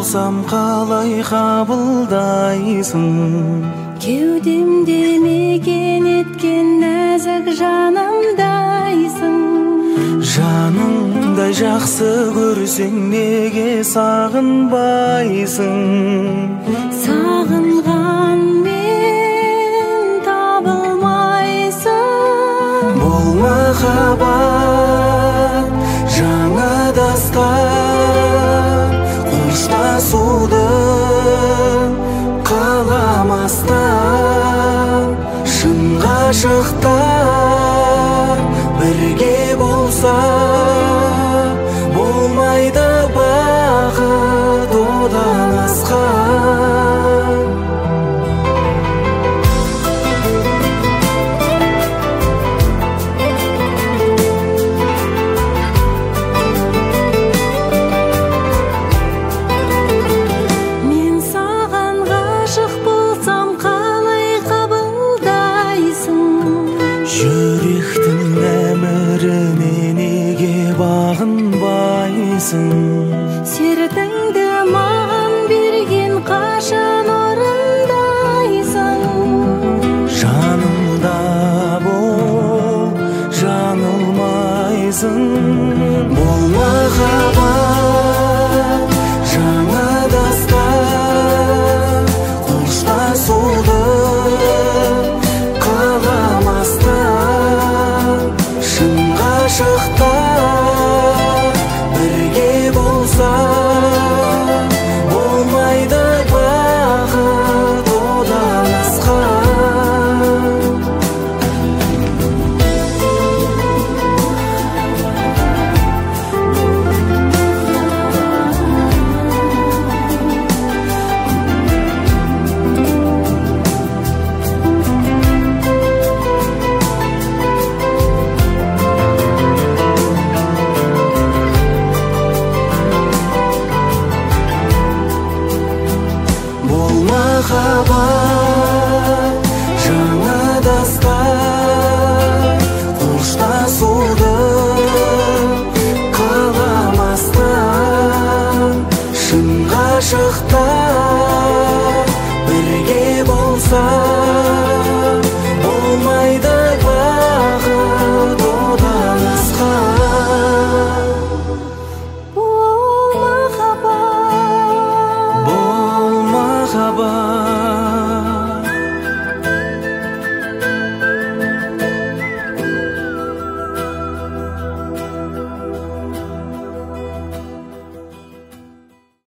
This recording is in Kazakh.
болсам қалай қабылдайсың? Кеудемде мекен еткен нәзік жанымдайсың. Жаныңдай жақсы көрсең неге сағынбайсың? Сағынған мен табылмайсың. Бұл махаббат жаңа дастан, қоштасуды қаламастан. Шын ғашықтар бірге болса, болмайды бақыт одан асқан. Мен саған ғашық болсам қалай қабылдайсың? Жүректің әміріне неге бағынбайсың? Сертіңді маған берген қашан орындайсың? Жанымда бол, жаңылмайсың. Бұл махаббат жаңа дастан, қоштасуды қаламастан. Шын ғашықтар бірге болса, болмайды бақыт одан асқан. Бұл махаббат жаңа дастан,